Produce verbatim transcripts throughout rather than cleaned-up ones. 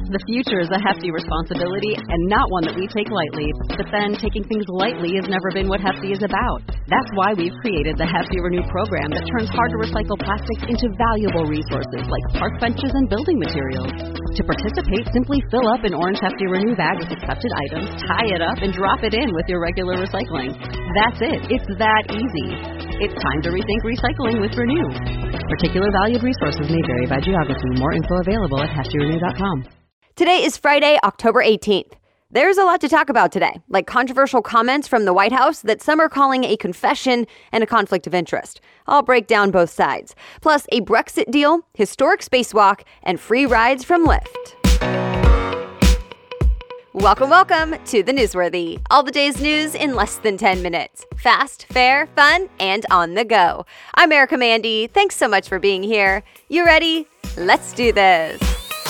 The future is a hefty responsibility and not one that we take lightly. But then, taking things lightly has never been what Hefty is about. That's why we've created the Hefty Renew program that turns hard-to-recycle plastics into valuable resources like park benches and building materials. To participate, simply fill up an orange Hefty Renew bag with accepted items, tie it up, and drop it in with your regular recycling. That's it. It's that easy. It's time to rethink recycling with Renew. Particular valued resources may vary by geography. More info available at hefty renew dot com. Today is Friday, October eighteenth. There's a lot to talk about today, like controversial comments from the White House that some are calling a confession and a conflict of interest. I'll break down both sides. Plus, a Brexit deal, historic spacewalk, and free rides from Lyft. Welcome, welcome to the Newsworthy. All the day's news in less than ten minutes. Fast, fair, fun, and on the go. I'm Erica Mandy. Thanks so much for being here. You ready? Let's do this.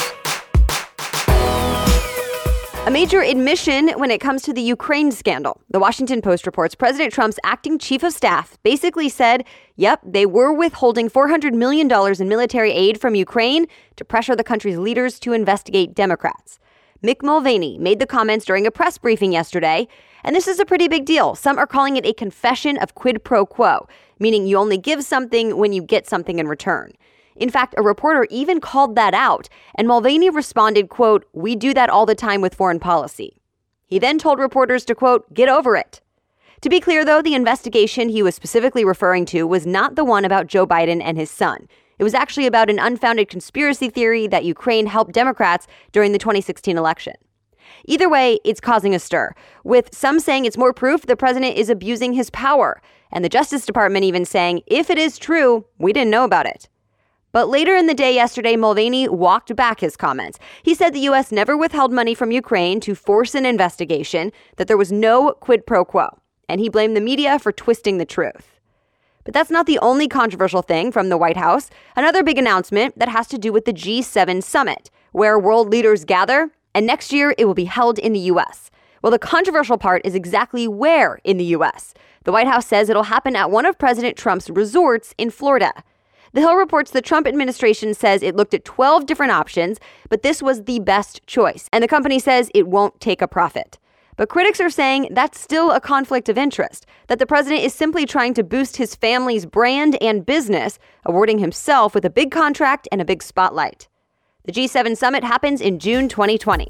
A major admission when it comes to the Ukraine scandal. The Washington Post reports President Trump's acting chief of staff basically said, yep, they were withholding four hundred million dollars in military aid from Ukraine to pressure the country's leaders to investigate Democrats. Mick Mulvaney made the comments during a press briefing yesterday, and this is a pretty big deal. Some are calling it a confession of quid pro quo, meaning you only give something when you get something in return. In fact, a reporter even called that out, and Mulvaney responded, quote, "We do that all the time with foreign policy." He then told reporters to, quote, "Get over it." To be clear, though, the investigation he was specifically referring to was not the one about Joe Biden and his son. It was actually about an unfounded conspiracy theory that Ukraine helped Democrats during the twenty sixteen election. Either way, it's causing a stir, with some saying it's more proof the president is abusing his power, and the Justice Department even saying, if it is true, we didn't know about it. But later in the day yesterday, Mulvaney walked back his comments. He said the U S never withheld money from Ukraine to force an investigation, that there was no quid pro quo, and he blamed the media for twisting the truth. But that's not the only controversial thing from the White House. Another big announcement that has to do with the G seven summit, where world leaders gather, and next year it will be held in the U S. Well, the controversial part is exactly where in the U S. The White House says it'll happen at one of President Trump's resorts in Florida. The Hill reports the Trump administration says it looked at twelve different options, but this was the best choice, and the company says it won't take a profit. But critics are saying that's still a conflict of interest, that the president is simply trying to boost his family's brand and business, awarding himself with a big contract and a big spotlight. The G seven summit happens in June twenty twenty.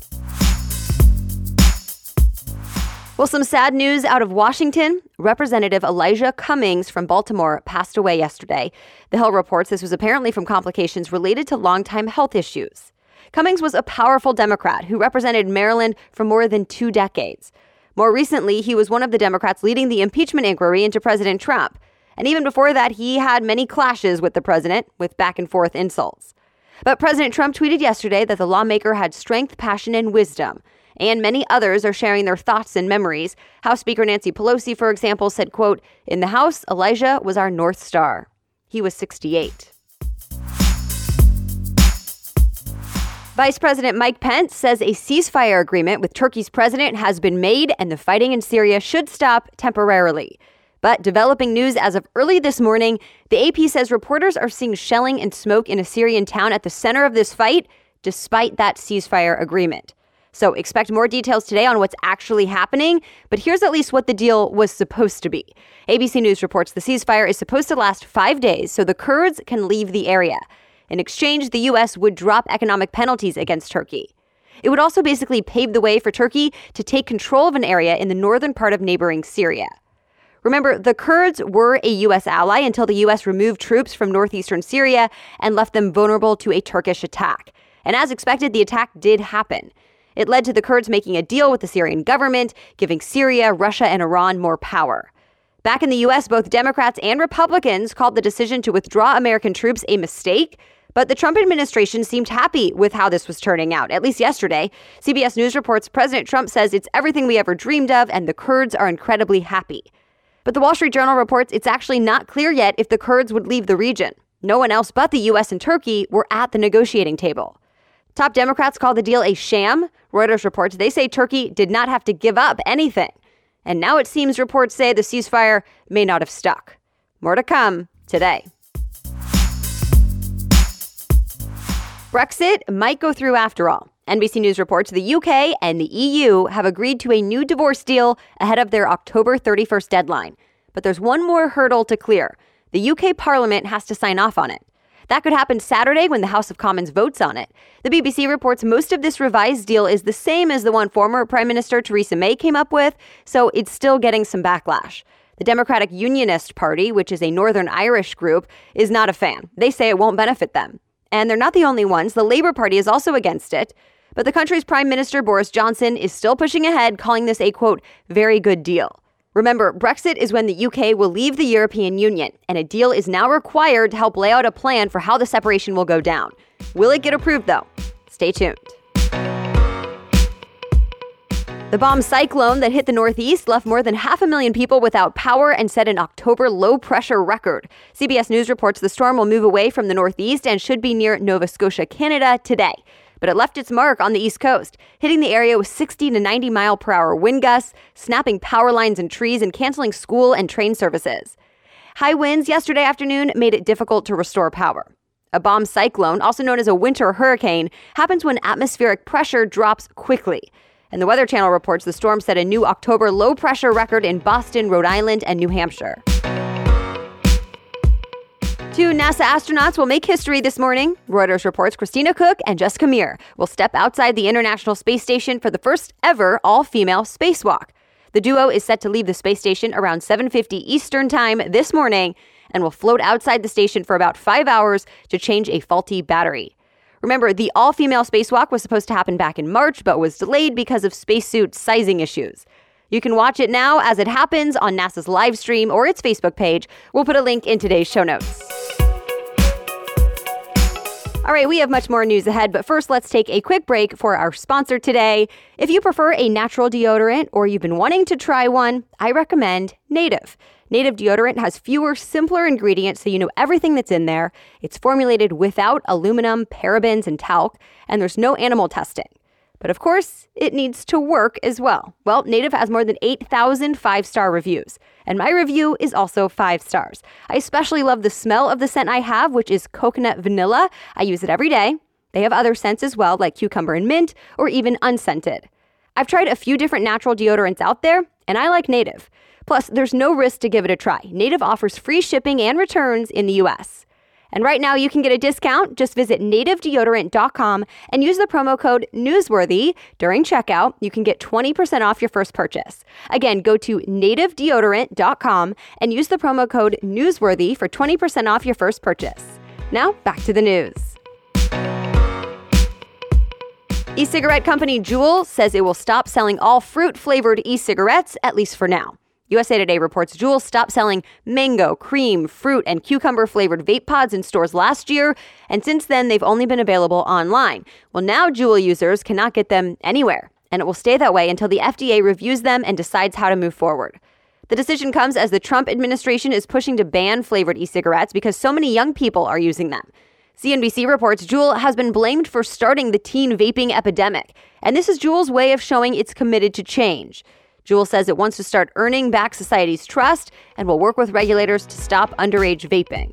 Well, some sad news out of Washington. Representative Elijah Cummings from Baltimore passed away yesterday. The Hill reports this was apparently from complications related to longtime health issues. Cummings was a powerful Democrat who represented Maryland for more than two decades. More recently, he was one of the Democrats leading the impeachment inquiry into President Trump. And even before that, he had many clashes with the president, with back-and-forth insults. But President Trump tweeted yesterday that the lawmaker had strength, passion, and wisdom. And many others are sharing their thoughts and memories. House Speaker Nancy Pelosi, for example, said, quote, "In the House, Elijah was our North Star." He was sixty-eight. Vice President Mike Pence says a ceasefire agreement with Turkey's president has been made and the fighting in Syria should stop temporarily. But developing news as of early this morning, the A P says reporters are seeing shelling and smoke in a Syrian town at the center of this fight, despite that ceasefire agreement. So expect more details today on what's actually happening, but here's at least what the deal was supposed to be. A B C News reports the ceasefire is supposed to last five days so the Kurds can leave the area. In exchange, the U S would drop economic penalties against Turkey. It would also basically pave the way for Turkey to take control of an area in the northern part of neighboring Syria. Remember, the Kurds were a U S ally until the U S removed troops from northeastern Syria and left them vulnerable to a Turkish attack. And as expected, the attack did happen. It led to the Kurds making a deal with the Syrian government, giving Syria, Russia, and Iran more power. Back in the U S, both Democrats and Republicans called the decision to withdraw American troops a mistake, but the Trump administration seemed happy with how this was turning out, at least yesterday. C B S News reports President Trump says it's everything we ever dreamed of, and the Kurds are incredibly happy. But the Wall Street Journal reports it's actually not clear yet if the Kurds would leave the region. No one else but the U S and Turkey were at the negotiating table. Top Democrats call the deal a sham. Reuters reports they say Turkey did not have to give up anything. And now it seems reports say the ceasefire may not have stuck. More to come today. Brexit might go through after all. N B C News reports the U K and the E U have agreed to a new divorce deal ahead of their October thirty-first deadline. But there's one more hurdle to clear. The U K Parliament has to sign off on it. That could happen Saturday when the House of Commons votes on it. The B B C reports most of this revised deal is the same as the one former Prime Minister Theresa May came up with, so it's still getting some backlash. The Democratic Unionist Party, which is a Northern Irish group, is not a fan. They say it won't benefit them. And they're not the only ones. The Labour Party is also against it. But the country's Prime Minister, Boris Johnson, is still pushing ahead, calling this a, quote, very good deal. Remember, Brexit is when the U K will leave the European Union, and a deal is now required to help lay out a plan for how the separation will go down. Will it get approved, though? Stay tuned. The bomb cyclone that hit the Northeast left more than half a million people without power and set an October low-pressure record. C B S News reports the storm will move away from the Northeast and should be near Nova Scotia, Canada, today. But it left its mark on the East Coast, hitting the area with sixty to ninety mile per hour wind gusts, snapping power lines and trees, and canceling school and train services. High winds yesterday afternoon made it difficult to restore power. A bomb cyclone, also known as a winter hurricane, happens when atmospheric pressure drops quickly. And the Weather Channel reports the storm set a new October low-pressure record in Boston, Rhode Island, and New Hampshire. Two NASA astronauts will make history this morning. Reuters reports Christina Koch and Jessica Meir will step outside the International Space Station for the first ever all-female spacewalk. The duo is set to leave the space station around seven fifty Eastern Time this morning and will float outside the station for about five hours to change a faulty battery. Remember, the all-female spacewalk was supposed to happen back in March, but was delayed because of spacesuit sizing issues. You can watch it now as it happens on NASA's live stream or its Facebook page. We'll put a link in today's show notes. All right, we have much more news ahead, but first let's take a quick break for our sponsor today. If you prefer a natural deodorant or you've been wanting to try one, I recommend Native. Native deodorant has fewer, simpler ingredients so you know everything that's in there. It's formulated without aluminum, parabens, and talc, and there's no animal testing. But of course, it needs to work as well. Well, Native has more than eight thousand five-star reviews, and my review is also five stars. I especially love the smell of the scent I have, which is coconut vanilla. I use it every day. They have other scents as well, like cucumber and mint, or even unscented. I've tried a few different natural deodorants out there, and I like Native. Plus, there's no risk to give it a try. Native offers free shipping and returns in the U S. And right now you can get a discount. Just visit native deodorant dot com and use the promo code Newsworthy during checkout. You can get twenty percent off your first purchase. Again, go to native deodorant dot com and use the promo code Newsworthy for twenty percent off your first purchase. Now, back to the news. E-cigarette company Juul says it will stop selling all fruit-flavored e-cigarettes, at least for now. U S A Today reports Juul stopped selling mango, cream, fruit, and cucumber-flavored vape pods in stores last year, and since then, they've only been available online. Well, now Juul users cannot get them anywhere, and it will stay that way until the F D A reviews them and decides how to move forward. The decision comes as the Trump administration is pushing to ban flavored e-cigarettes because so many young people are using them. C N B C reports Juul has been blamed for starting the teen vaping epidemic, and this is Juul's way of showing it's committed to change. Juul says it wants to start earning back society's trust and will work with regulators to stop underage vaping.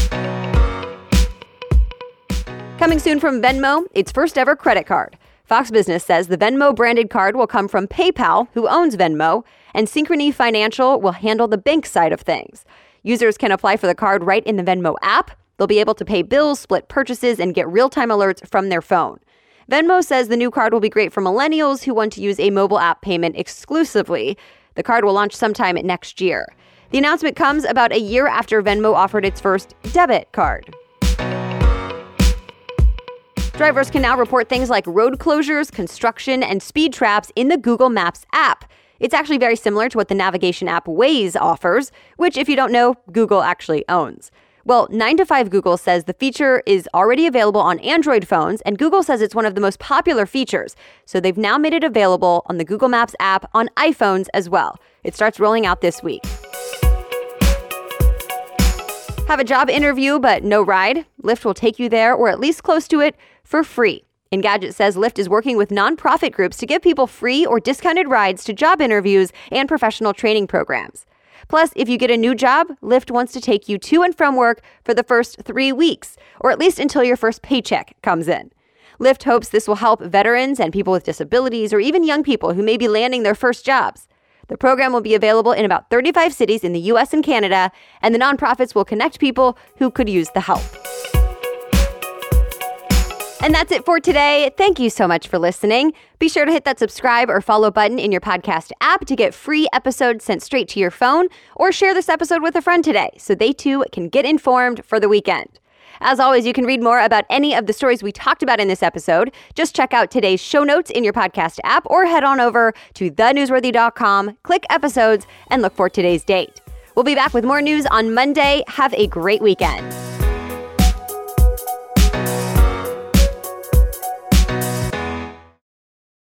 Coming soon from Venmo, its first ever credit card. Fox Business says the Venmo branded card will come from PayPal, who owns Venmo, and Synchrony Financial will handle the bank side of things. Users can apply for the card right in the Venmo app. They'll be able to pay bills, split purchases, and get real-time alerts from their phone. Venmo says the new card will be great for millennials who want to use a mobile app payment exclusively. The card will launch sometime next year. The announcement comes about a year after Venmo offered its first debit card. Drivers can now report things like road closures, construction, and speed traps in the Google Maps app. It's actually very similar to what the navigation app Waze offers, which, if you don't know, Google actually owns. Well, nine to five Google says the feature is already available on Android phones, and Google says it's one of the most popular features. So they've now made it available on the Google Maps app on iPhones as well. It starts rolling out this week. Have a job interview but no ride? Lyft will take you there, or at least close to it, for free. Engadget says Lyft is working with nonprofit groups to give people free or discounted rides to job interviews and professional training programs. Plus, if you get a new job, Lyft wants to take you to and from work for the first three weeks, or at least until your first paycheck comes in. Lyft hopes this will help veterans and people with disabilities or even young people who may be landing their first jobs. The program will be available in about thirty-five cities in the U S and Canada, and the nonprofits will connect people who could use the help. And that's it for today. Thank you so much for listening. Be sure to hit that subscribe or follow button in your podcast app to get free episodes sent straight to your phone, or share this episode with a friend today so they too can get informed for the weekend. As always, you can read more about any of the stories we talked about in this episode. Just check out today's show notes in your podcast app or head on over to the newsworthy dot com, click episodes, and look for today's date. We'll be back with more news on Monday. Have a great weekend.